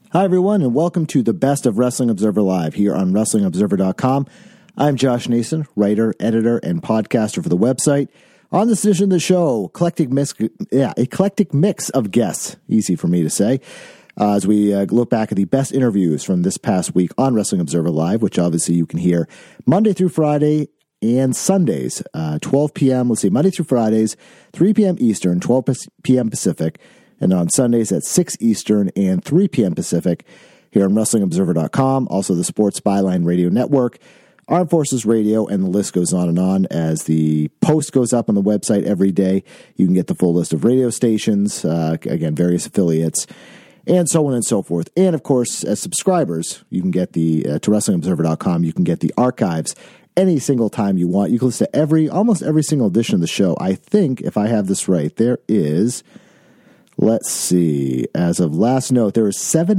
Hi, everyone, and welcome to the Best of Wrestling Observer Live here on WrestlingObserver.com. I'm Josh Nason, writer, editor, and podcaster for the website. On this edition of the show, eclectic mix of guests, easy for me to say, as we look back at the best interviews from this past week on Wrestling Observer Live, which obviously you can hear Monday through Friday and Sundays, 12 p.m., Monday through Fridays, 3 p.m. Eastern, 12 p.m. Pacific, and on Sundays at 6 Eastern and 3 p.m. Pacific here on WrestlingObserver.com, also the Sports Byline Radio Network, Armed Forces Radio, and the list goes on as the post goes up on the website every day. You can get the full list of radio stations, again, various affiliates, and so on and so forth. And, of course, as subscribers, you can get to WrestlingObserver.com, you can get the archives any single time you want. You can listen to almost every single edition of the show. I think, if I have this right, there is... Let's see. As of last note, there are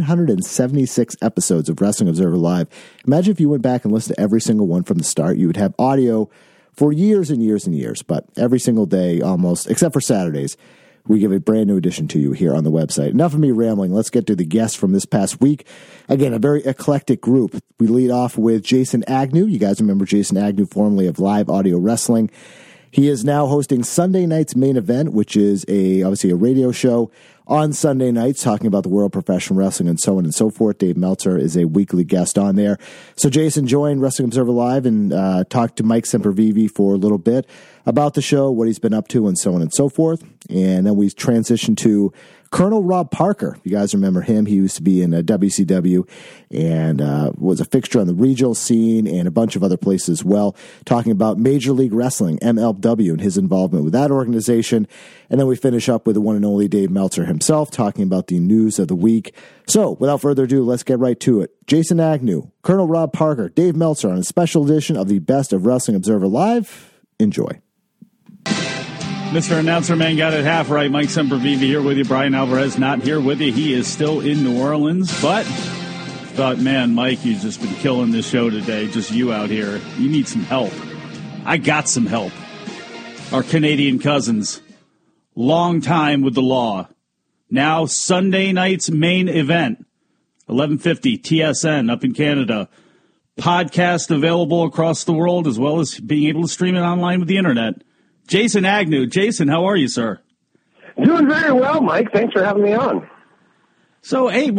776 episodes of Wrestling Observer Live. Imagine if you went back and listened to every single one from the start. You would have audio for years and years and years, but every single day almost, except for Saturdays, we give a brand new edition to you here on the website. Enough of me rambling. Let's get to the guests from this past week. Again, a very eclectic group. We lead off with Jason Agnew. You guys remember Jason Agnew, formerly of Live Audio Wrestling. He is now hosting Sunday Night's Main Event, which is obviously a radio show on Sunday nights talking about the world of professional wrestling and so on and so forth. Dave Meltzer is a weekly guest on there. So Jason joined Wrestling Observer Live and talked to Mike Sempervive for a little bit about the show, what he's been up to, and so on and so forth. And then we transitioned to Colonel Rob Parker. You guys remember him. He used to be in WCW and was a fixture on the regional scene and a bunch of other places as well, talking about Major League Wrestling, MLW, and his involvement with that organization. And then we finish up with the one and only Dave Meltzer himself, talking about the news of the week. So, without further ado, let's get right to it. Jason Agnew, Colonel Rob Parker, Dave Meltzer on a special edition of the Best of Wrestling Observer Live. Enjoy. Mr. Announcer Man got it half right. Mike Sempervive here with you. Brian Alvarez not here with you. He is still in New Orleans, but thought, man, Mike, you've just been killing this show today. Just you out here. You need some help. I got some help. Our Canadian cousins. Long time with the law. Now Sunday night's Main Event. 1150 TSN up in Canada. Podcast available across the world as well as being able to stream it online with the internet. Jason Agnew. Jason, how are you, sir? Doing very well, Mike. Thanks for having me on. So, hey,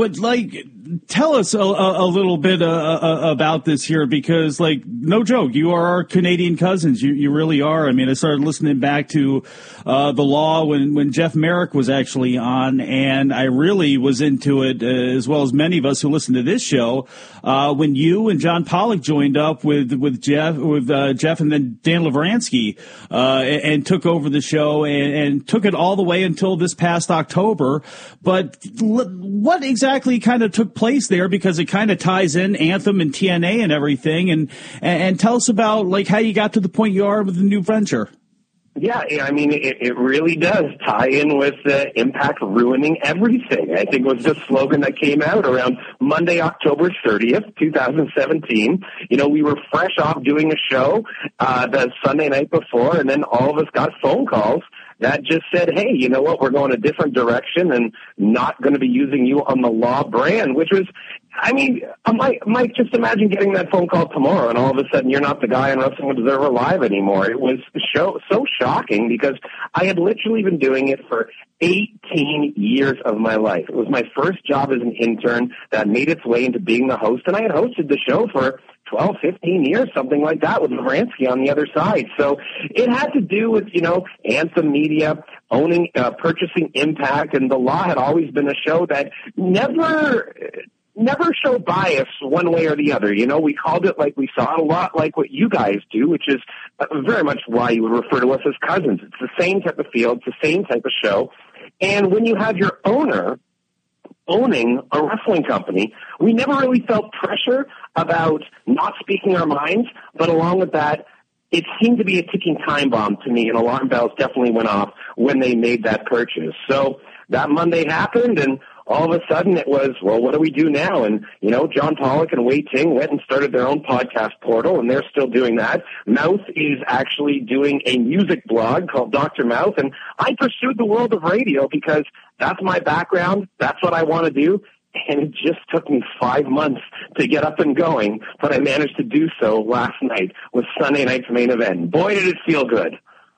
tell us a little bit about this here, because, no joke, you are our Canadian cousins. You really are. I mean, I started listening back to The Law when Jeff Merrick was actually on, and I really was into it, as well as many of us who listen to this show, when you and John Pollock joined up with Jeff and then Dan Lavransky, and took over the show and took it all the way until this past October. But what exactly kind of took place there, because it kind of ties in Anthem and TNA and everything, and tell us about how you got to the point you are with the new venture. Yeah, I mean, it really does tie in with Impact ruining everything. I think it was the slogan that came out around Monday, October 30th, 2017. We were fresh off doing a show the Sunday night before, and then all of us got phone calls that just said, hey, you know what, we're going a different direction and not going to be using you on the Law brand, which was, I mean, Mike, just imagine getting that phone call tomorrow and all of a sudden you're not the guy on Wrestling Observer Live anymore. It was so shocking because I had literally been doing it for 18 years of my life. It was my first job as an intern that made its way into being the host, and I had hosted the show for 12, 15 years, something like that, with Lavransky on the other side. So it had to do with, Anthem Media owning, purchasing Impact, and The Law had always been a show that never showed bias one way or the other. We called it like we saw it a lot like what you guys do, which is very much why you would refer to us as cousins. It's the same type of feel. It's the same type of show. And when you have your owner owning a wrestling company, we never really felt pressure about not speaking our minds, but along with that, it seemed to be a ticking time bomb to me, and alarm bells definitely went off when they made that purchase. So that Monday happened, and all of a sudden it was, well, what do we do now? And, John Pollock and Wei Ting went and started their own podcast portal, and they're still doing that. Mouth is actually doing a music blog called Dr. Mouth, and I pursued the world of radio because that's my background. That's what I want to do. and it just took me 5 months to get up and going, but I managed to do so last night with Sunday night's main event. Boy, did it feel good.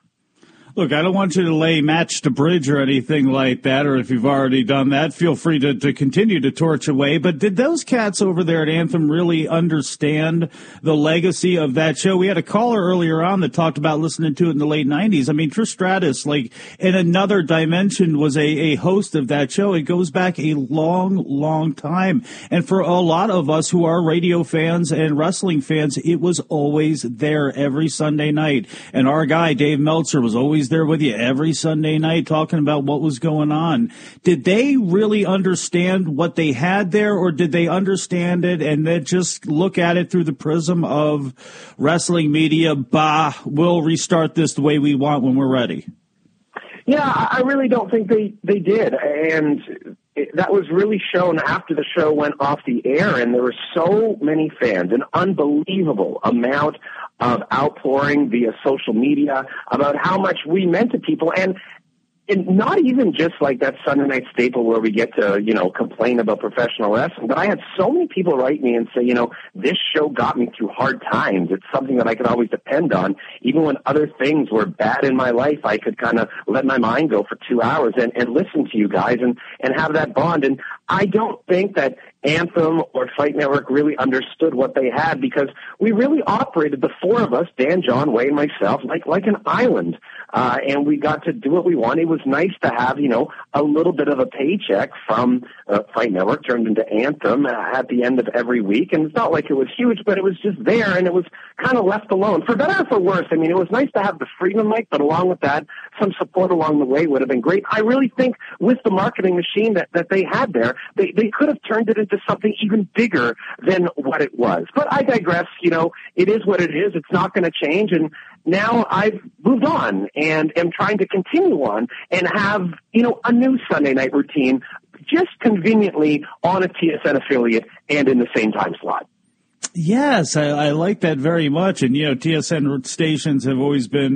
Look, I don't want you to lay match to bridge or anything like that, or if you've already done that, feel free to continue to torch away. But did those cats over there at Anthem really understand the legacy of that show? We had a caller earlier on that talked about listening to it in the late 90s. I mean, Trish Stratus, like in another dimension, was a host of that show. It goes back a long, long time. And for a lot of us who are radio fans and wrestling fans, it was always there every Sunday night. And our guy, Dave Meltzer, was always there with you every Sunday night talking about what was going on. Did they really understand what they had there, or did they understand it and then just look at it through the prism of wrestling media? Bah, we'll restart this the way we want when we're ready. Yeah, I really don't think they did. And that was really shown after the show went off the air, and there were so many fans, an unbelievable amount of outpouring via social media about how much we meant to people. And not even just like that Sunday night staple where we get to, complain about professional wrestling, but I had so many people write me and say, this show got me through hard times. It's something that I could always depend on. Even when other things were bad in my life, I could kind of let my mind go for 2 hours and listen to you guys and have that bond. And I don't think that Anthem or Fight Network really understood what they had, because we really operated, the four of us, Dan, John, Wayne, myself, like an island. And we got to do what we wanted. It was nice to have, a little bit of a paycheck from Fight Network turned into Anthem at the end of every week. And it's not like it was huge, but it was just there, and it was kind of left alone. For better or for worse, I mean, it was nice to have the freedom, Mike, but along with that, some support along the way would have been great. I really think with the marketing machine that they had there, they could have turned it into something even bigger than what it was. But I digress. It is what it is. It's not going to change. And now I've moved on and am trying to continue on and have, a new Sunday night routine, just conveniently on a TSN affiliate and in the same time slot. Yes, I like that very much. And, TSN stations have always been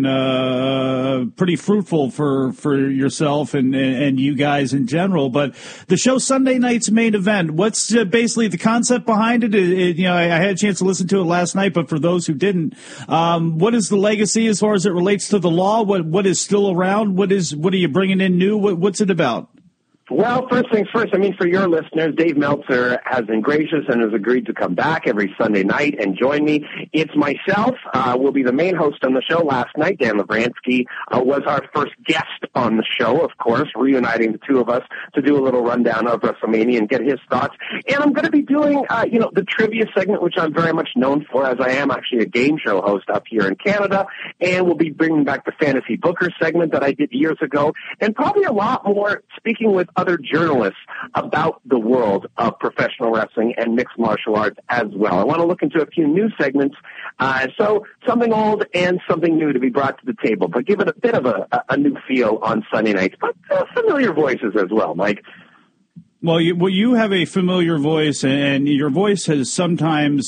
pretty fruitful for yourself and you guys in general. But the show Sunday night's main event, what's basically the concept behind it? I had a chance to listen to it last night, but for those who didn't, what is the legacy as far as it relates to the law? What is still around? What are you bringing in new? What's it about? Well, first things first, for your listeners, Dave Meltzer has been gracious and has agreed to come back every Sunday night and join me. It's myself, will be the main host on the show. Last night, Dan Lavransky was our first guest on the show, of course, reuniting the two of us to do a little rundown of WrestleMania and get his thoughts. And I'm going to be doing, the trivia segment, which I'm very much known for, as I am actually a game show host up here in Canada. And we'll be bringing back the Fantasy Booker segment that I did years ago, and probably a lot more speaking with other journalists about the world of professional wrestling and mixed martial arts as well. I want to look into a few new segments, so something old and something new to be brought to the table, but give it a bit of a new feel on Sunday nights, but familiar voices as well, Mike. Well, you have a familiar voice, and your voice has sometimes,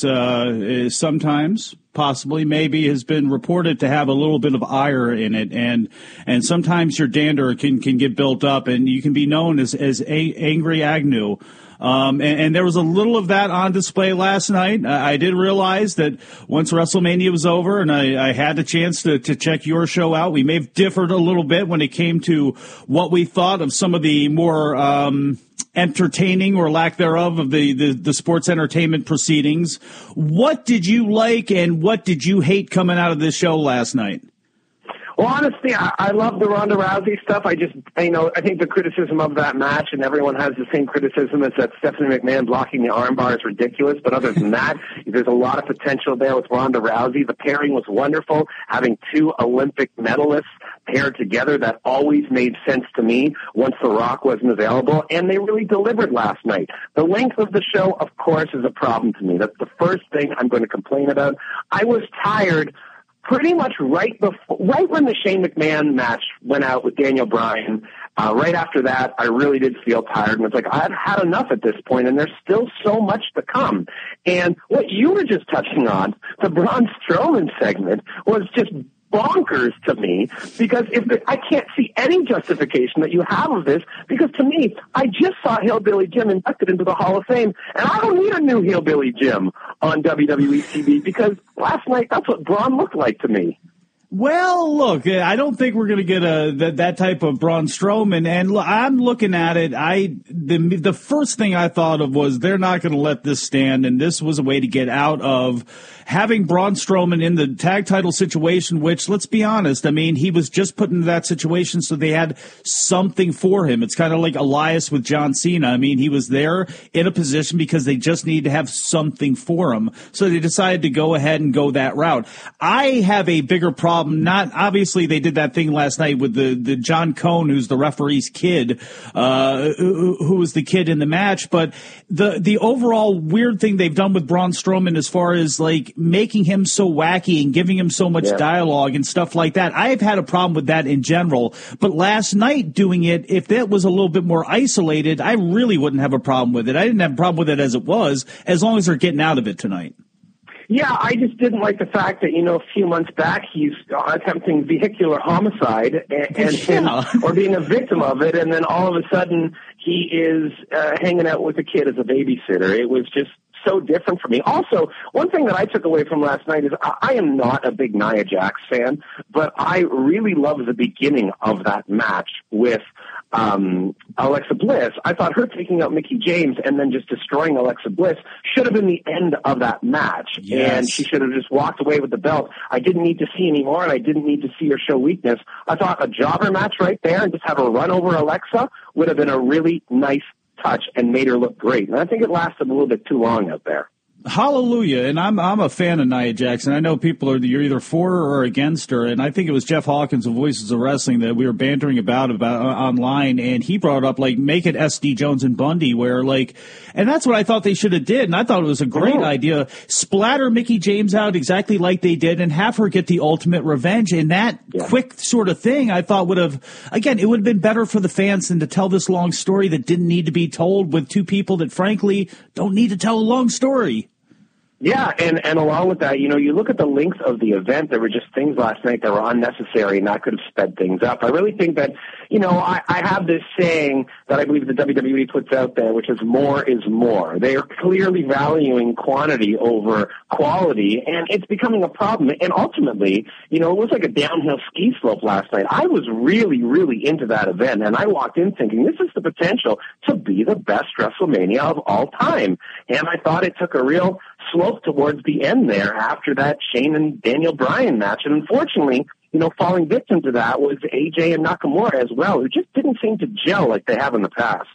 possibly, maybe, has been reported to have a little bit of ire in it, and sometimes your dander can get built up, and you can be known as Angry Agnew. And there was a little of that on display last night. I did realize that once WrestleMania was over and I had the chance to check your show out, we may have differed a little bit when it came to what we thought of some of the more entertaining or lack thereof of the sports entertainment proceedings. What did you like and what did you hate coming out of this show last night? Well, honestly, I love the Ronda Rousey stuff. I think the criticism of that match, and everyone has the same criticism, is that Stephanie McMahon blocking the armbar is ridiculous. But other than that, there's a lot of potential there with Ronda Rousey. The pairing was wonderful. Having two Olympic medalists paired together, that always made sense to me once The Rock wasn't available, and they really delivered last night. The length of the show, of course, is a problem to me. That's the first thing I'm going to complain about. I was tired pretty much right when the Shane McMahon match went out with Daniel Bryan. Right after that, I really did feel tired, and it's like I've had enough at this point, and there's still so much to come. And what you were just touching on, the Braun Strowman segment, was just bonkers to me, because I can't see any justification that you have of this, because to me, I just saw Hillbilly Jim inducted into the Hall of Fame, and I don't need a new Hillbilly Jim on WWE TV, because last night, that's what Braun looked like to me. Well, look, I don't think we're going to get that type of Braun Strowman. And I'm looking at it. The first thing I thought of was they're not going to let this stand, and this was a way to get out of having Braun Strowman in the tag title situation, which, let's be honest, I mean, he was just put into that situation so they had something for him. It's kind of like Elias with John Cena. I mean, he was there in a position because they just needed to have something for him. So they decided to go ahead and go that route. I have a bigger problem. Not obviously they did that thing last night with the John Cone, who's the referee's kid, who was the kid in the match. But the overall weird thing they've done with Braun Strowman as far as like making him so wacky and giving him so much dialogue and stuff like that. I've had a problem with that in general. But last night doing it, if that was a little bit more isolated, I really wouldn't have a problem with it. I didn't have a problem with it as it was, as long as they're getting out of it tonight. Yeah, I just didn't like the fact that, a few months back he's attempting vehicular homicide or being a victim of it, and then all of a sudden he is hanging out with a kid as a babysitter. It was just so different for me. Also, one thing that I took away from last night is I am not a big Nia Jax fan, but I really love the beginning of that match with Alexa Bliss. I thought her taking out Mickie James and then just destroying Alexa Bliss should have been the end of that match. Yes. And she should have just walked away with the belt. I didn't need to see any more, and I didn't need to see her show weakness. I thought a jobber match right there and just have her run over Alexa would have been a really nice touch and made her look great. And I think it lasted a little bit too long out there. Hallelujah. And I'm a fan of Nia Jax. I know people you're either for her or against her. And I think it was Jeff Hawkins of Voices of Wrestling that we were bantering about online. And he brought up, make it SD Jones and Bundy where, and that's what I thought they should have did. And I thought it was a great idea. Splatter Mickie James out exactly like they did and have her get the ultimate revenge. And that quick sort of thing I thought would have, again, it would have been better for the fans than to tell this long story that didn't need to be told with two people that frankly don't need to tell a long story. Yeah, and along with that, you look at the length of the event, there were just things last night that were unnecessary and that could have sped things up. I really think that, I have this saying that I believe the WWE puts out there, which is more is more. They are clearly valuing quantity over quality, and it's becoming a problem. And ultimately, it was like a downhill ski slope last night. I was really, really into that event, and I walked in thinking this is the potential to be the best WrestleMania of all time. And I thought it took a real slope towards the end there after that Shane and Daniel Bryan match. And unfortunately, falling victim to that was AJ and Nakamura as well, who just didn't seem to gel like they have in the past.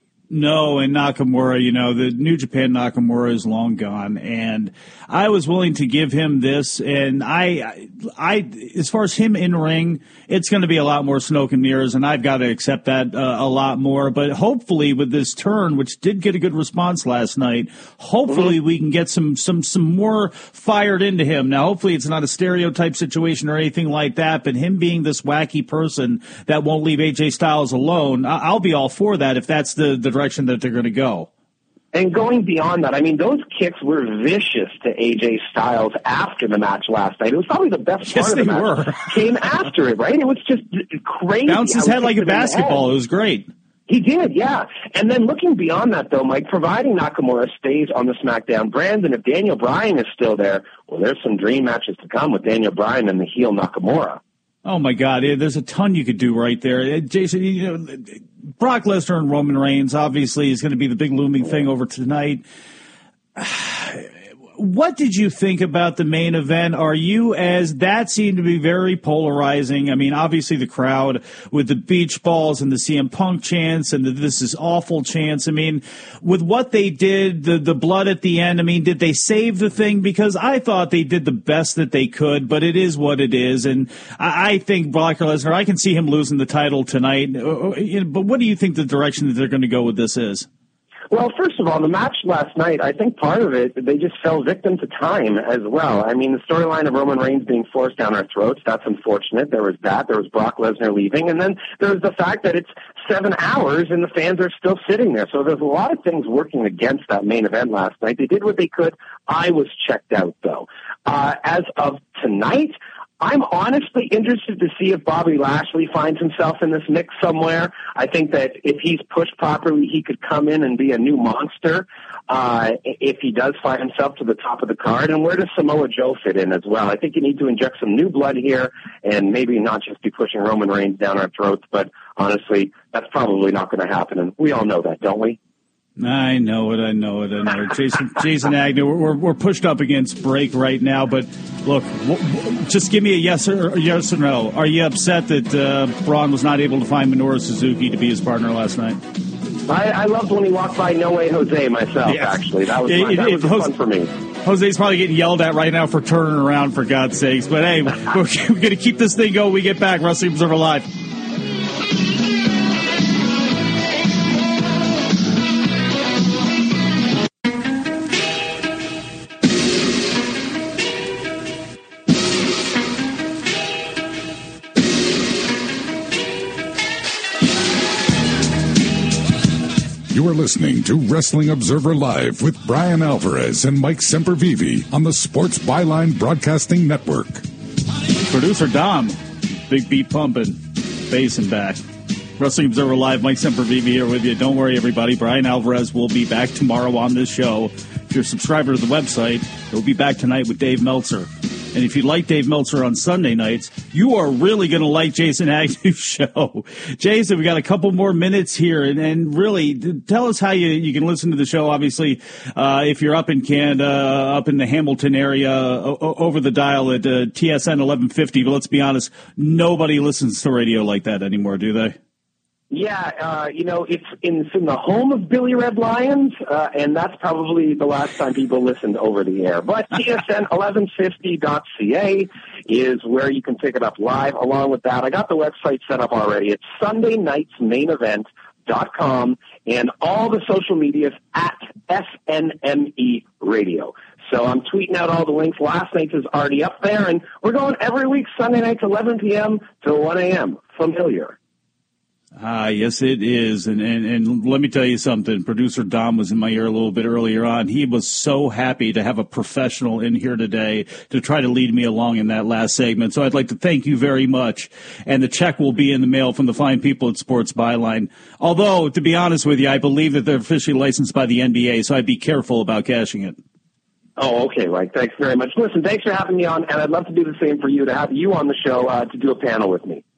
No, and Nakamura, the New Japan Nakamura is long gone, and I was willing to give him this, and I, as far as him in ring, it's going to be a lot more smoke and mirrors, and I've got to accept that a lot more, but hopefully with this turn, which did get a good response last night, hopefully we can get some more fired into him. Now, hopefully it's not a stereotype situation or anything like that, but him being this wacky person that won't leave AJ Styles alone, I'll be all for that if that's the direction that they're going to go. And going beyond that, those kicks were vicious to AJ Styles after the match last night. It was probably the best part of the match. Came after it, right? It was just crazy. Bounced his head like a basketball. It was great. He did, yeah. And then looking beyond that, though, Mike, providing Nakamura stays on the SmackDown brand, and if Daniel Bryan is still there, well, there's some dream matches to come with Daniel Bryan and the heel Nakamura. Oh, my God. There's a ton you could do right there. Jason, Brock Lesnar and Roman Reigns obviously is going to be the big looming thing over tonight. What did you think about the main event? That seemed to be very polarizing. Obviously the crowd with the beach balls and the CM Punk chants and the this is awful chants. With what they did, the blood at the end, did they save the thing? Because I thought they did the best that they could, but it is what it is. And I think Brock Lesnar, I can see him losing the title tonight. But what do you think the direction that they're going to go with this is? Well, first of all, the match last night, I think part of it, they just fell victim to time as well. The storyline of Roman Reigns being forced down our throats, that's unfortunate. There was that. There was Brock Lesnar leaving. And then there was the fact that it's 7 hours and the fans are still sitting there. So there's a lot of things working against that main event last night. They did what they could. I was checked out, though. As of tonight, I'm honestly interested to see if Bobby Lashley finds himself in this mix somewhere. I think that if he's pushed properly, he could come in and be a new monster if he does find himself to the top of the card. And where does Samoa Joe fit in as well? I think you need to inject some new blood here and maybe not just be pushing Roman Reigns down our throats, but honestly, that's probably not going to happen. And we all know that, don't we? I know it. Jason Agnew, we're pushed up against break right now, but look, just give me a yes or no. Are you upset that Braun was not able to find Minoru Suzuki to be his partner last night? I loved when he walked by No Way Jose myself, actually. That was fun for me. Jose's probably getting yelled at right now for turning around, for God's sakes. But, hey, we're going to keep this thing going. We get back. Wrestling Observer Live. You are listening to Wrestling Observer Live with Brian Alvarez and Mike Sempervive on the Sports Byline Broadcasting Network. Producer Dom, big beat pumping, bass and back. Wrestling Observer Live, Mike Sempervive here with you. Don't worry, everybody. Brian Alvarez will be back tomorrow on this show. If you're a subscriber to the website, he'll be back tonight with Dave Meltzer. And if you like Dave Meltzer on Sunday nights, you are really going to like Jason Agnew's show. Jason, we got a couple more minutes here, and really tell us how you can listen to the show. Obviously, if you're up in Canada, up in the Hamilton area, over the dial at TSN 1150. But let's be honest, nobody listens to radio like that anymore, do they? Yeah, it's in the home of Billy Red Lions, and that's probably the last time people listened over the air. But TSN1150.ca is where you can pick it up live. Along with that, I got the website set up already. It's SundayNightsMainEvent.com, and all the social medias at SNME Radio. So I'm tweeting out all the links. Last night's is already up there, and we're going every week, Sunday nights, 11 p.m. to 1 a.m. Familiar. Yes, it is. And let me tell you something. Producer Dom was in my ear a little bit earlier on. He was so happy to have a professional in here today to try to lead me along in that last segment. So I'd like to thank you very much. And the check will be in the mail from the fine people at Sports Byline. Although, to be honest with you, I believe that they're officially licensed by the NBA, so I'd be careful about cashing it. Oh, okay, Mike. Thanks very much. Listen, thanks for having me on, and I'd love to do the same for you, to have you on the show to do a panel with me.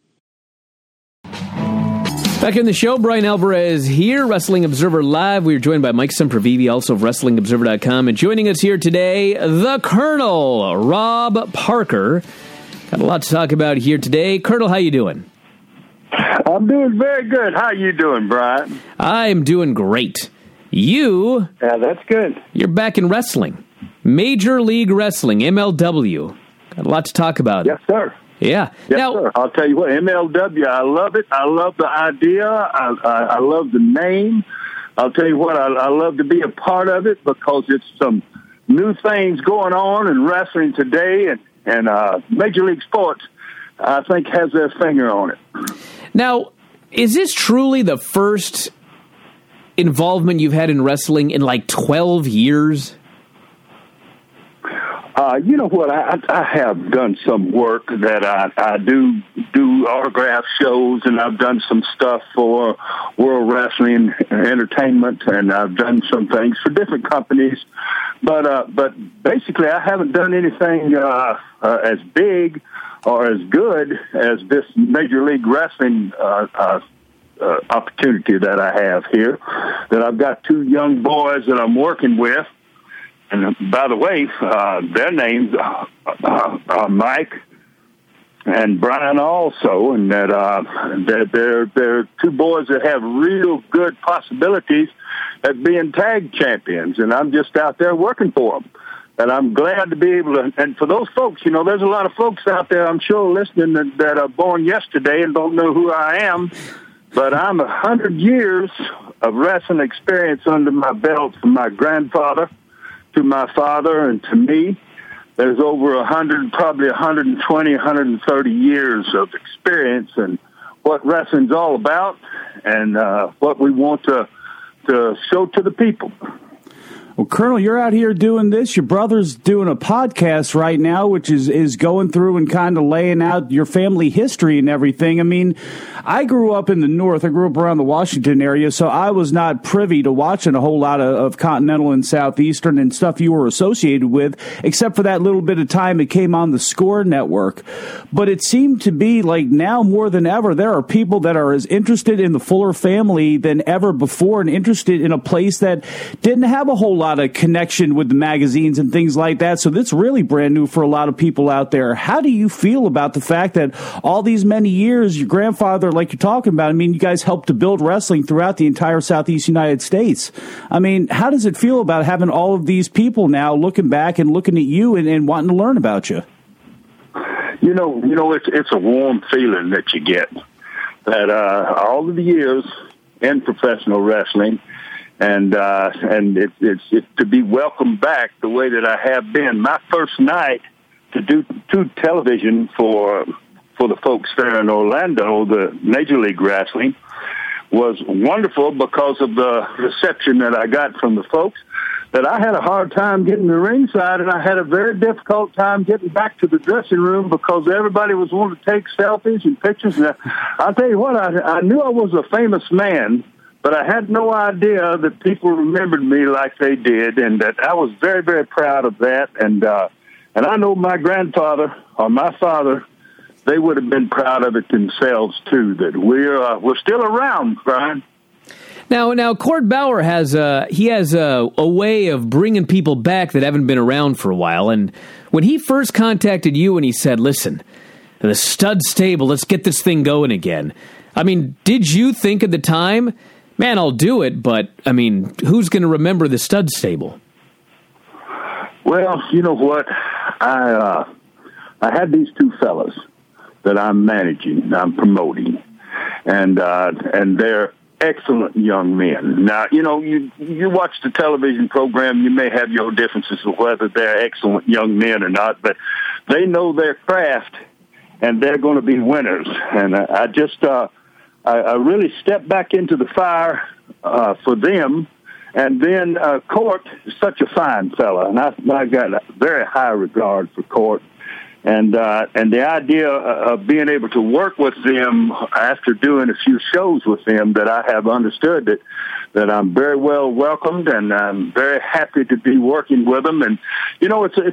Back in the show, Brian Alvarez here, Wrestling Observer Live. We are joined by Mike Sempervive, also of WrestlingObserver.com. And joining us here today, the Colonel, Rob Parker. Got a lot to talk about here today. Colonel, how you doing? I'm doing very good. How you doing, Brian? I'm doing great. Yeah, that's good. You're back in wrestling. Major League Wrestling, MLW. Got a lot to talk about. Yes, sir. Yeah. Yes, sir. I'll tell you what, MLW, I love it. I love the idea. I love the name. I'll tell you what, I love to be a part of it because it's some new things going on in wrestling today, and Major League Sports, I think, has their finger on it. Now, is this truly the first involvement you've had in wrestling in like 12 years? You know what? I have done some work that I do autograph shows, and I've done some stuff for World Wrestling Entertainment, and I've done some things for different companies. But basically, I haven't done anything as big or as good as this Major League Wrestling opportunity that I have here. That I've got two young boys that I'm working with. And by the way, their names are Mike and Brian also, and that they're two boys that have real good possibilities at being tag champions, and I'm just out there working for them. And I'm glad to be able to, and for those folks, you know, there's a lot of folks out there, I'm sure, listening that are born yesterday and don't know who I am, but I'm 100 years of wrestling experience under my belt from my grandfather to my father and to me. There's over 100, probably 120, 130 years of experience in what wrestling's all about and what we want to show to the people. Well, Colonel, you're out here doing this. Your brother's doing a podcast right now, which is going through and kind of laying out your family history and everything. I mean, I grew up in the North. I grew up around the Washington area, so I was not privy to watching a whole lot of Continental and Southeastern and stuff you were associated with, except for that little bit of time it came on the Score Network. But it seemed to be like now more than ever, there are people that are as interested in the Fuller family than ever before and interested in a place that didn't have a whole lot of connection with the magazines and things like that. So that's really brand new for a lot of people out there. How do you feel about the fact that all these many years, your grandfather, like you're talking about, I mean, you guys helped to build wrestling throughout the entire Southeast United States. I mean, how does it feel about having all of these people now looking back and looking at you and wanting to learn about you? You know, it's a warm feeling that you get that all of the years in professional wrestling, and it's to be welcomed back the way that I have been. My first night to do television for the folks there in Orlando, the Major League Wrestling, was wonderful because of the reception that I got from the folks. That I had a hard time getting to ringside, and I had a very difficult time getting back to the dressing room because everybody was wanting to take selfies and pictures. And I'll tell you what, I knew I was a famous man, but I had no idea that people remembered me like they did, and that I was very, very proud of that. And I know my grandfather or my father, they would have been proud of it themselves too. That we're still around, Brian. Now, Cord Bauer has a way of bringing people back that haven't been around for a while. And when he first contacted you and he said, "Listen, the stud stable, let's get this thing going again." I mean, did you think at the time, "Man, I'll do it," but I mean, who's going to remember the stud stable? Well, you know what? I had these two fellas that I'm managing, I'm promoting, and they're excellent young men. Now, you know, you watch the television program, you may have your differences of whether they're excellent young men or not, but they know their craft, and they're going to be winners. And I really stepped back into the fire for them. And then Court is such a fine fella, and I got a very high regard for Court. And the idea of being able to work with them after doing a few shows with them, that I have understood that I'm very well welcomed, and I'm very happy to be working with them. And you know, it's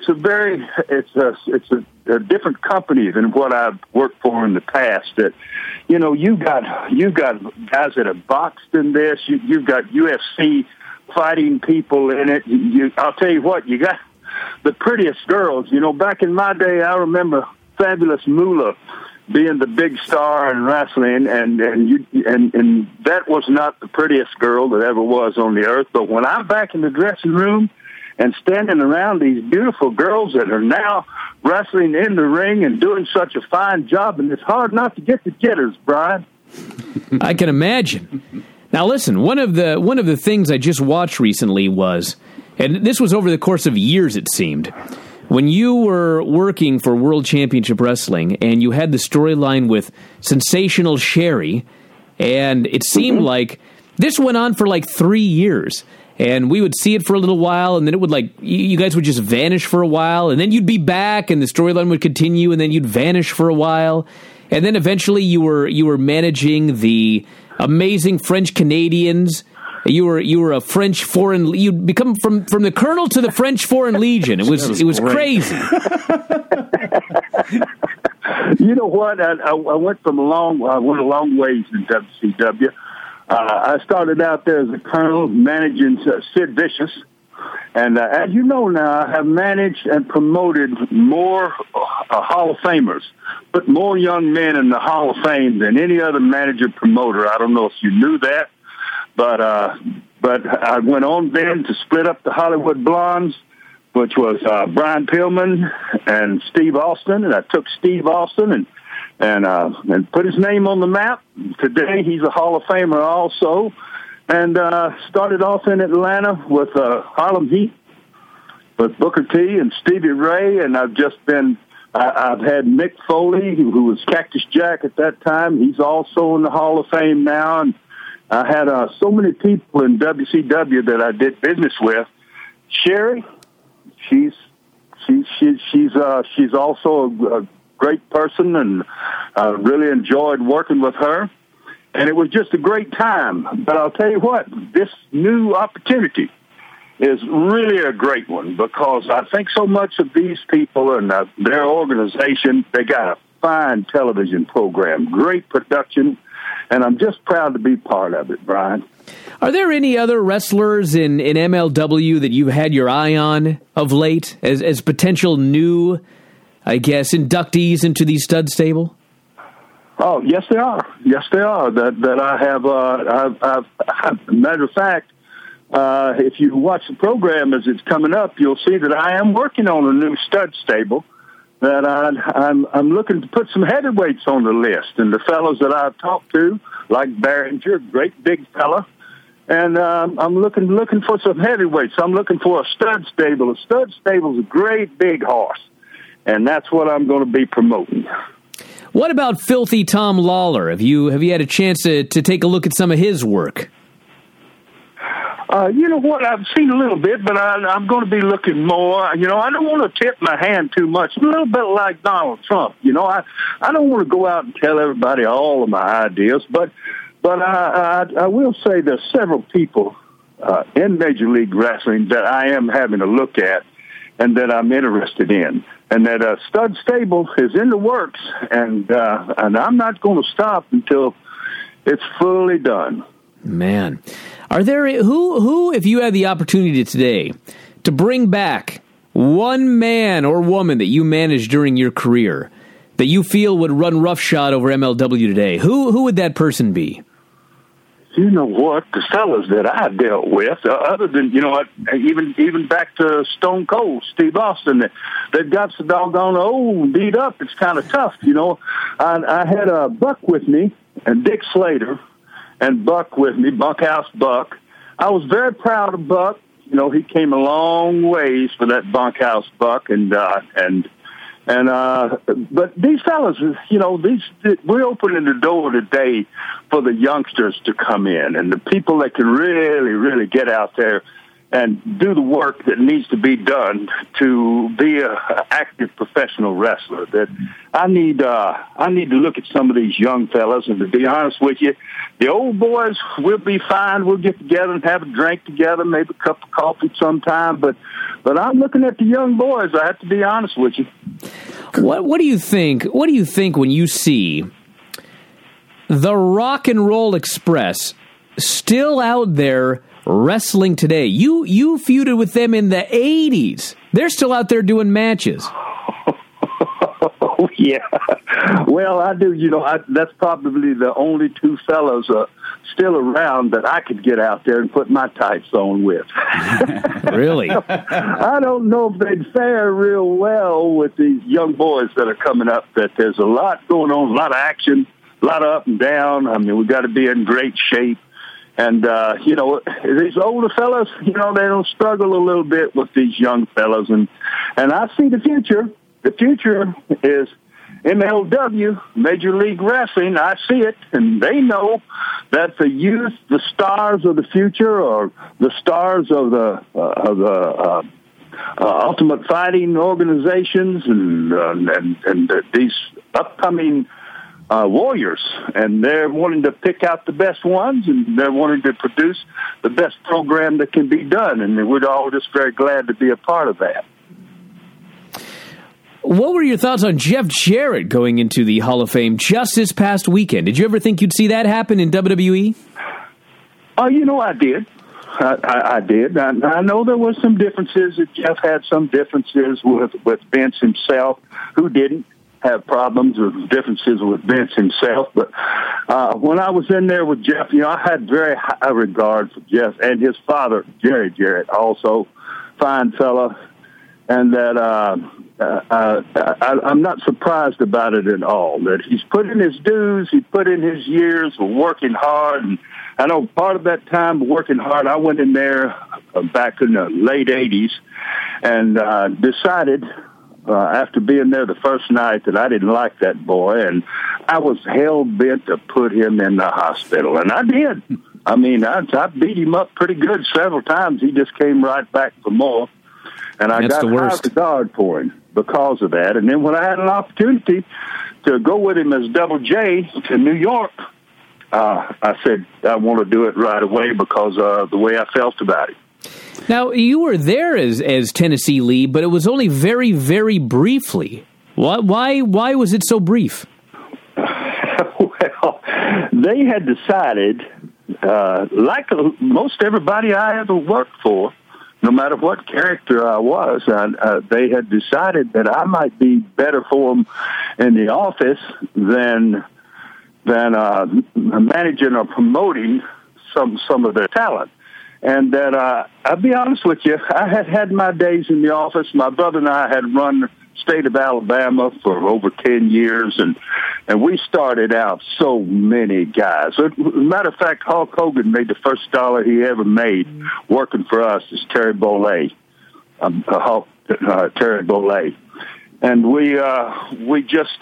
a different company than what I've worked for in the past. That, you know, you've got guys that have boxed in this. You've got UFC fighting people in it. I'll tell you what, you got the prettiest girls. You know, back in my day, I remember Fabulous Moolah being the big star in wrestling, and that was not the prettiest girl that ever was on the earth. But when I'm back in the dressing room and standing around these beautiful girls that are now wrestling in the ring and doing such a fine job, and it's hard not to get the jitters, Brian. I can imagine. Now, listen, one of the things I just watched recently was, and this was over the course of years, it seemed, when you were working for World Championship Wrestling and you had the storyline with Sensational Sherry, and it seemed like this went on for like 3 years, and we would see it for a little while, and then it would, like, you guys would just vanish for a while, and then you'd be back, and the storyline would continue, and then you'd vanish for a while, and then eventually you were managing the Amazing French Canadians. You were a French foreign. You'd become from the Colonel to the French Foreign Legion. It was crazy. You know what? I went a long ways in WCW. I started out there as a colonel managing Sid Vicious, and as you know now, I have managed and promoted more Hall of Famers, put more young men in the Hall of Fame than any other manager promoter. I don't know if you knew that. But I went on then to split up the Hollywood Blondes, which was Brian Pillman and Steve Austin, and I took Steve Austin and put his name on the map. Today he's a Hall of Famer also, and started off in Atlanta with Harlem Heat, with Booker T and Stevie Ray, and I've had Mick Foley, who was Cactus Jack at that time. He's also in the Hall of Fame now, and I had so many people in WCW that I did business with Sherry, she's also a great person, and I really enjoyed working with her. And it was just a great time. But I'll tell you what, this new opportunity is really a great one, because I think so much of these people and their organization, they got a fine television program, great production, and I'm just proud to be part of it, Brian. Are there any other wrestlers in MLW that you've had your eye on of late as potential new, I guess, inductees into the stud stable? Oh, yes, they are. Yes, they are. That I have. Matter of fact, if you watch the program as it's coming up, you'll see that I am working on a new stud stable. That I'm looking to put some heavyweights on the list, and the fellows that I've talked to, like Behringer, great big fella, and I'm looking for some heavyweights. I'm looking for a stud stable. A stud stable's a great big horse, and that's what I'm going to be promoting. What about Filthy Tom Lawler? Have you had a chance to take a look at some of his work? You know what? I've seen a little bit, but I'm going to be looking more. You know, I don't want to tip my hand too much. A little bit like Donald Trump. You know, I don't want to go out and tell everybody all of my ideas, but I will say there's several people in Major League Wrestling that I am having a look at and that I'm interested in. And that stud stable is in the works, and I'm not going to stop until it's fully done. Man, are there who if you had the opportunity today to bring back one man or woman that you managed during your career that you feel would run roughshod over MLW today, who would that person be? You know what? The fellas that I dealt with, other than, you know what, even back to Stone Cold, Steve Austin, they've got so doggone old and beat up, it's kind of tough, you know. I had Buck with me, and Dick Slater, and Buck with me, Bunkhouse Buck. I was very proud of Buck. You know, he came a long ways for that Bunkhouse Buck, but these fellas, you know, we're opening the door today for the youngsters to come in, and the people that can really, really get out there and do the work that needs to be done to be an active professional wrestler. That I need to look at some of these young fellas, and to be honest with you, the old boys, we'll be fine. We'll get together and have a drink together, maybe a cup of coffee sometime. But I'm looking at the young boys. I have to be honest with you. What do you think? What do you think when you see the Rock and Roll Express still out there wrestling today? You feuded with them in the 80s. They're still out there doing matches. Oh, yeah. Well, I do. You know, that's probably the only two fellows still around that I could get out there and put my tights on with. Really? I don't know if they'd fare real well with these young boys that are coming up. That there's a lot going on, a lot of action, a lot of up and down. I mean, we've got to be in great shape. And, you know, these older fellas, you know, they don't struggle a little bit with these young fellas. And I see the future. The future is MLW, Major League Wrestling. I see it, and they know that the youth, the stars of the future, or the stars of the Ultimate Fighting organizations and these upcoming warriors, and they're wanting to pick out the best ones, and they're wanting to produce the best program that can be done, and we're all just very glad to be a part of that. What were your thoughts on Jeff Jarrett going into the Hall of Fame just this past weekend? Did you ever think you'd see that happen in WWE? Oh, you know, I did. I did. I know there were some differences. Jeff had some differences with Vince himself, who didn't have problems or differences with Vince himself. But when I was in there with Jeff, you know, I had very high regard for Jeff and his father, Jerry Jarrett, also fine fella. And that I'm not surprised about it at all. That he's put in his dues, he put in his years of working hard. And I know part of that time working hard, I went in there back in the late 80s and decided after being there the first night that I didn't like that boy. And I was hell-bent to put him in the hospital. And I did. I mean, I beat him up pretty good several times. He just came right back for more. And I got high regard for him because of that. And then when I had an opportunity to go with him as Double J to New York, I said I want to do it right away because of the way I felt about it. Now, you were there as Tennessee Lee, but it was only very, very briefly. Why was it so brief? Well, they had decided, like most everybody I ever worked for, no matter what character I was, they had decided that I might be better for them in the office than managing or promoting some of their talent. And that I'll be honest with you, I had my days in the office. My brother and I had run the state of Alabama for over 10 years, and we started out so many guys. As a matter of fact, Hulk Hogan made the first dollar he ever made working for us is Terry Bollea, Terry Bollea. And we just...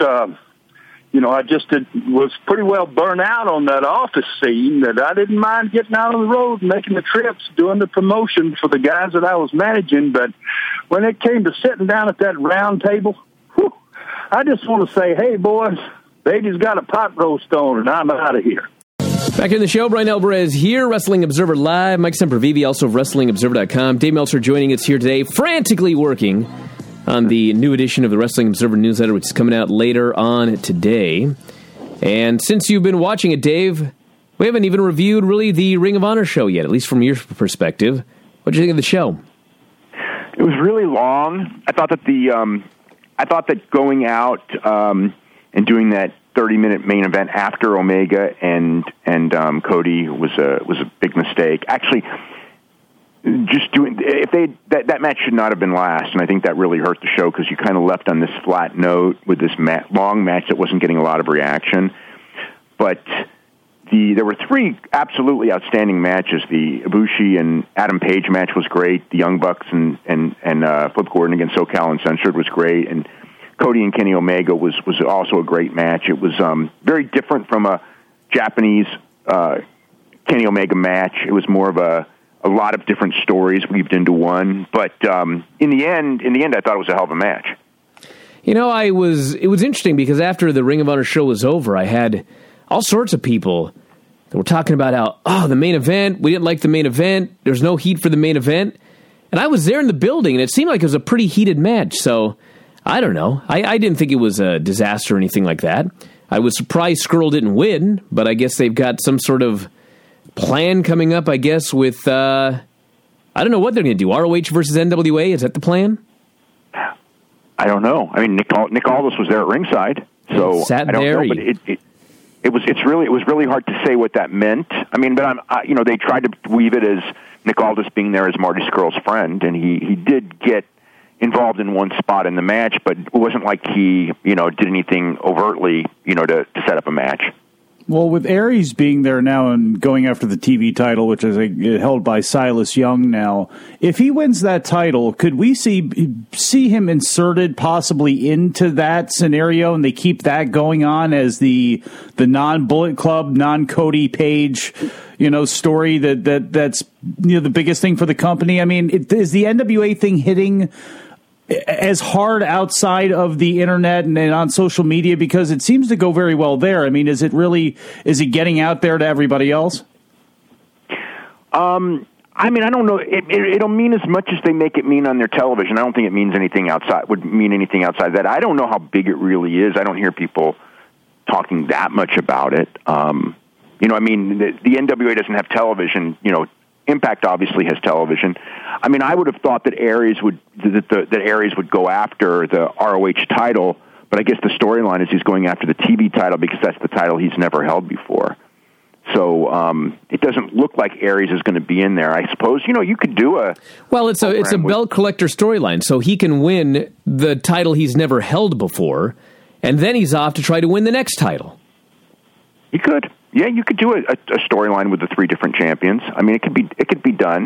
I just was pretty well burnt out on that office scene that I didn't mind getting out on the road and making the trips, doing the promotion for the guys that I was managing. But when it came to sitting down at that round table, I just want to say, hey, boys, baby's got a pot roast on and I'm out of here. Back in the show, Brian Alvarez here, Wrestling Observer Live. Mike Sempervive, also of WrestlingObserver.com. Dave Meltzer joining us here today, frantically working on the new edition of the Wrestling Observer newsletter, which is coming out later on today. And since you've been watching it, Dave, we haven't even reviewed really the Ring of Honor show yet, at least from your perspective. What did you think of the show? It was really long. I thought that going out and doing that 30-minute main event after Omega and Cody was a big mistake. Actually, just doing that match should not have been last, and I think that really hurt the show because you kind of left on this flat note with this long match that wasn't getting a lot of reaction. But there were three absolutely outstanding matches. The Ibushi and Adam Page match was great. The Young Bucks and Flip Gordon against SoCal Uncensored was great, and Cody and Kenny Omega was also a great match. It was very different from a Japanese Kenny Omega match. It was more of a lot of different stories weaved into one, but in the end, I thought it was a hell of a match. You know, it was interesting because after the Ring of Honor show was over, I had all sorts of people that were talking about how, the main event, we didn't like the main event, there's no heat for the main event, and I was there in the building, and it seemed like it was a pretty heated match, so I don't know. I didn't think it was a disaster or anything like that. I was surprised Skrull didn't win, but I guess they've got some sort of plan coming up, I guess, with, I don't know what they're going to do. ROH versus NWA, is that the plan? I don't know. I mean, Nick Aldis was there at ringside, so I don't know, but it was really hard to say what that meant. I mean, but they tried to weave it as Nick Aldis being there as Marty Scurll's friend, and he did get involved in one spot in the match, but it wasn't like he, did anything overtly, to set up a match. Well, with Aries being there now and going after the TV title, which is held by Silas Young now, if he wins that title, could we see him inserted possibly into that scenario, and they keep that going on as the non-Bullet Club, non-Cody Page, story that's the biggest thing for the company? I mean, is the NWA thing hitting as hard outside of the internet and on social media, because it seems to go very well there? I mean, is it getting out there to everybody else? I mean, I don't know. It'll mean as much as they make it mean on their television. I don't think it means anything outside that. I don't know how big it really is. I don't hear people talking that much about it. I mean, the NWA doesn't have television, Impact obviously has television. I mean, I would have thought that Aries would go after the ROH title, but I guess the storyline is he's going after the TV title because that's the title he's never held before. So it doesn't look like Aries is going to be in there. I suppose you could do a it's a belt collector storyline, so he can win the title he's never held before, and then he's off to try to win the next title. He could. Yeah, you could do a storyline with the three different champions. I mean, it could be done.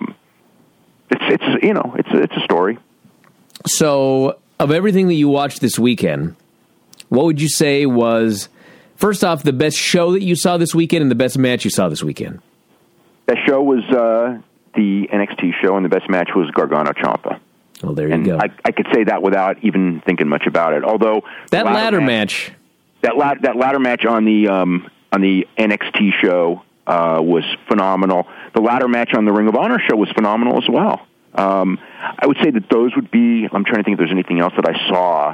It's a story. So, of everything that you watched this weekend, what would you say was, first off, the best show that you saw this weekend and the best match you saw this weekend? That show was the NXT show, and the best match was Gargano Ciampa. Well, there you go. I could say that without even thinking much about it. Although that ladder match, that ladder match on the NXT show was phenomenal. The ladder match on the Ring of Honor show was phenomenal as well. I would say that those would be. I'm trying to think if there's anything else that I saw.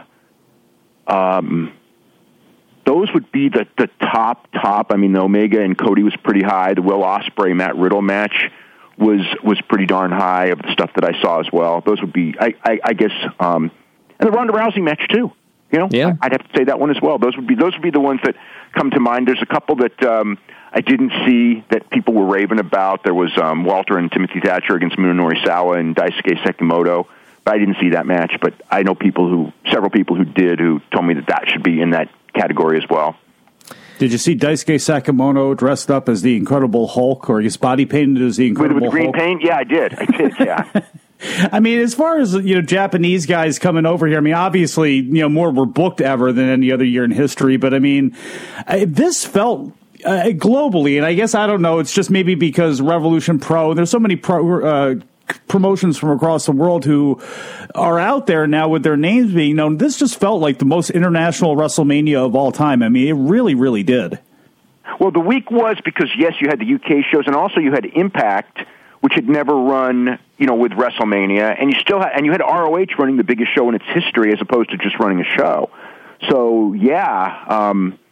Those would be the top. I mean, the Omega and Cody was pretty high. The Will Ospreay Matt Riddle match was pretty darn high of the stuff that I saw as well. Those would be, I guess, and the Ronda Rousey match too. You know, yeah. I'd have to say that one as well. Those would be the ones that come to mind. There's a couple that I didn't see that people were raving about. There was Walter and Timothy Thatcher against Munenori Sawa and Daisuke Sekimoto. But I didn't see that match, but I know several people who did, who told me that should be in that category as well. Did you see Daisuke Sekimoto dressed up as the Incredible Hulk, or his body painted as the Incredible Hulk? With green paint? Yeah, I did, yeah. I mean, as far as, Japanese guys coming over here, I mean, obviously, more were booked ever than any other year in history, but I mean, this felt globally, and I guess, I don't know, it's just maybe because Revolution Pro, there's so many promotions from across the world who are out there now with their names being known. This just felt like the most international WrestleMania of all time. I mean, it really, really did. Well, the week was because, yes, you had the UK shows, and also you had Impact, which had never run, with WrestleMania, and you had ROH running the biggest show in its history as opposed to just running a show. So, yeah,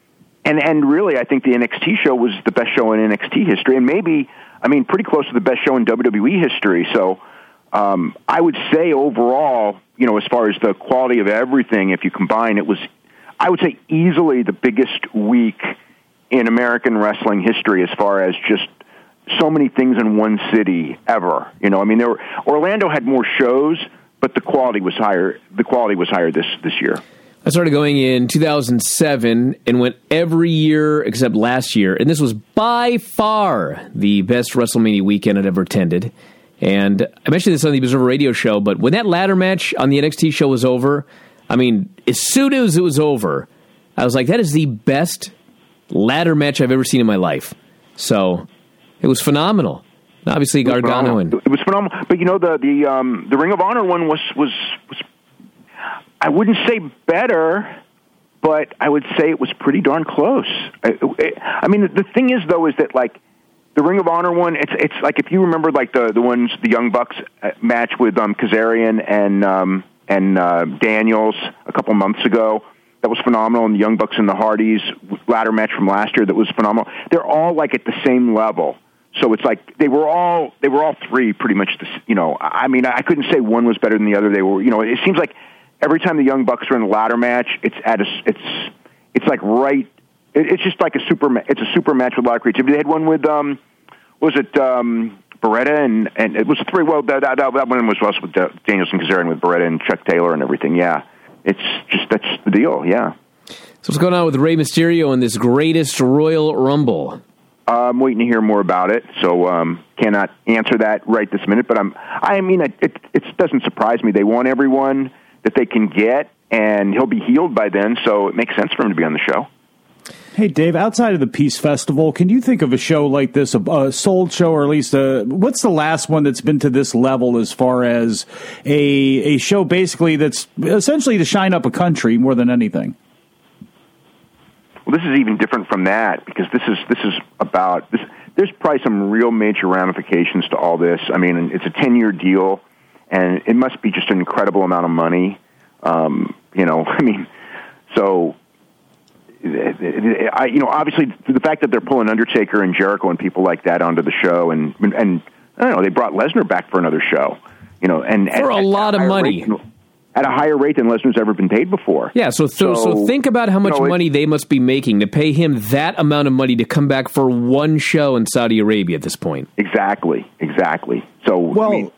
and really, I think the NXT show was the best show in NXT history, and maybe, pretty close to the best show in WWE history. So I would say overall, as far as the quality of everything, if you combine, it was, I would say, easily the biggest week in American wrestling history as far as just so many things in one city ever. Orlando had more shows, but the quality was higher. The quality was higher this year. I started going in 2007 and went every year except last year. And this was by far the best WrestleMania weekend I'd ever attended. And I mentioned this on the Observer Radio show, but when that ladder match on the NXT show was over, as soon as it was over, I was like, that is the best ladder match I've ever seen in my life. So it was phenomenal. Obviously, Gargano and it was phenomenal. But the Ring of Honor one was I wouldn't say better, but I would say it was pretty darn close. The thing is, though, is that like the Ring of Honor one, it's like if you remember like the Young Bucks match with Kazarian and Daniels a couple months ago. That was phenomenal, and the Young Bucks and the Hardys ladder match from last year that was phenomenal. They're all like at the same level. So it's like they were all three pretty much I couldn't say one was better than the other. They were, it seems like every time the Young Bucks are in a ladder match, it's like right. It's just like a super match with a lot of creativity. They had one with Beretta and it was three. Well, that one was also with Danielson, Kazarian with Beretta and Chuck Taylor and everything. Yeah, that's the deal. Yeah. So what's going on with Rey Mysterio in this greatest Royal Rumble? I'm waiting to hear more about it, so cannot answer that right this minute. But it doesn't surprise me. They want everyone that they can get, and he'll be healed by then, so it makes sense for him to be on the show. Hey, Dave, outside of the Peace Festival, can you think of a show like this, a sold show, or at least what's the last one that's been to this level as far as a show basically that's essentially to shine up a country more than anything? Well, this is even different from that because this is about this. There's probably some real major ramifications to all this. It's a 10-year deal, and it must be just an incredible amount of money. So. Obviously, the fact that they're pulling Undertaker and Jericho and people like that onto the show, and I don't know, they brought Lesnar back for another show, and for a lot of money. At a higher rate than Lesnar's ever been paid before. Yeah, so think about how much money they must be making to pay him that amount of money to come back for one show in Saudi Arabia at this point. Exactly. So,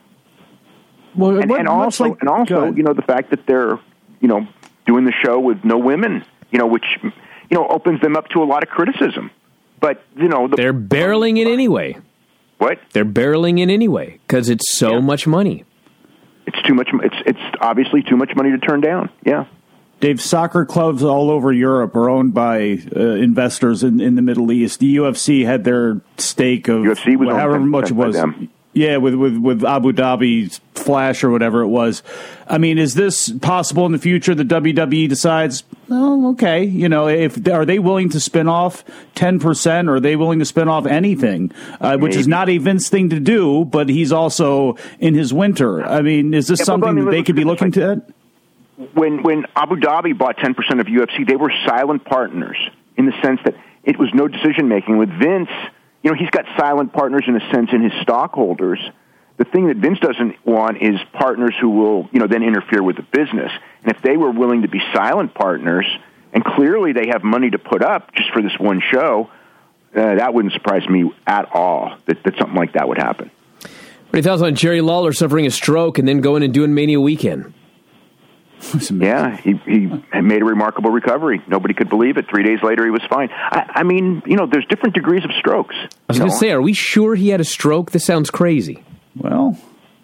the fact that they're, doing the show with no women, which, opens them up to a lot of criticism. But, they're barreling it anyway. What? They're barreling it anyway because it's so much money. It's too much. It's obviously too much money to turn down. Yeah. Dave, soccer clubs all over Europe are owned by investors in the Middle East. The UFC had their stake of UFC was however much it was. Them. Yeah, with Abu Dhabi Flash or whatever it was. I mean, is this possible in the future that WWE decides, oh, okay, are they willing to spin off 10%? Or are they willing to spin off anything? Which is not a Vince thing to do, but he's also in his winter. I mean, is this something that they could be looking to? When Abu Dhabi bought 10% of UFC, they were silent partners in the sense that it was no decision-making. With Vince, he's got silent partners in a sense in his stockholders. The thing that Vince doesn't want is partners who will, then interfere with the business. And if they were willing to be silent partners, and clearly they have money to put up just for this one show, that wouldn't surprise me at all that something like that would happen. What are your thoughts on Jerry Lawler suffering a stroke and then going and doing Mania Weekend? Yeah, he made a remarkable recovery. Nobody could believe it. 3 days later, he was fine. I mean, there's different degrees of strokes. I was going to say, are we sure he had a stroke? This sounds crazy. Well,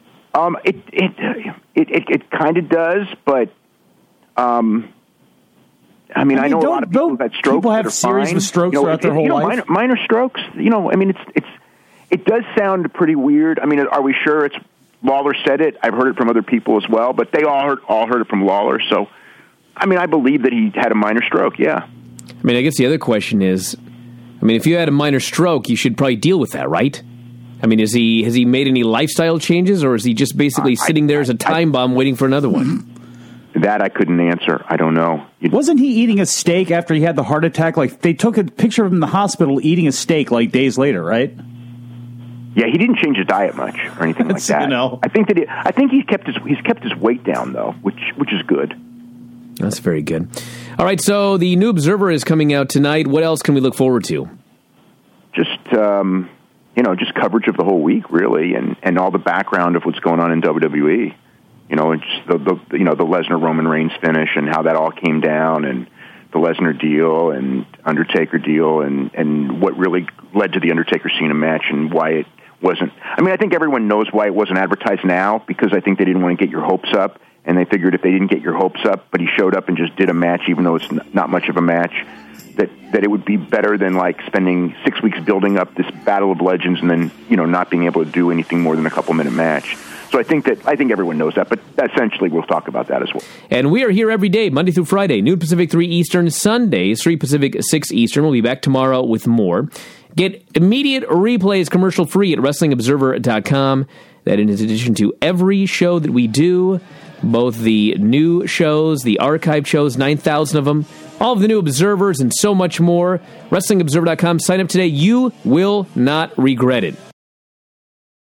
it kind of does, but I know a lot of people have had strokes. People have series of strokes throughout their whole life. Minor strokes. It does sound pretty weird. I mean, are we sure it's Lawler said it? I've heard it from other people as well, but they all heard it from Lawler. So, I believe that he had a minor stroke. Yeah. I guess the other question is, if you had a minor stroke, you should probably deal with that, right? Has he made any lifestyle changes, or is he just basically sitting there as a time bomb waiting for another one? That I couldn't answer. I don't know. Wasn't he eating a steak after he had the heart attack? Like, they took a picture of him in the hospital eating a steak like days later, right? Yeah, he didn't change his diet much or anything like that. I think he's kept his weight down though, which is good. That's very good. All right, so the new Observer is coming out tonight. What else can we look forward to? Just just coverage of the whole week, really, and all the background of what's going on in WWE. And just the Lesnar Roman Reigns finish and how that all came down, and the Lesnar deal and Undertaker deal, and what really led to the Undertaker Cena match and why it wasn't. I think everyone knows why it wasn't advertised now, because I think they didn't want to get your hopes up, and they figured if they didn't get your hopes up, but he showed up and just did a match, even though it's not much of a match, that it would be better than like spending 6 weeks building up this Battle of Legends and then not being able to do anything more than a couple-minute match. So I think everyone knows that, but essentially we'll talk about that as well. And we are here every day, Monday through Friday, noon Pacific, 3 Eastern, Sundays, 3 Pacific, 6 Eastern. We'll be back tomorrow with more. Get immediate replays commercial-free at WrestlingObserver.com. That in addition to every show that we do, both the new shows, the archived shows, 9,000 of them, all of the new Observers, and so much more. WrestlingObserver.com. Sign up today. You will not regret it.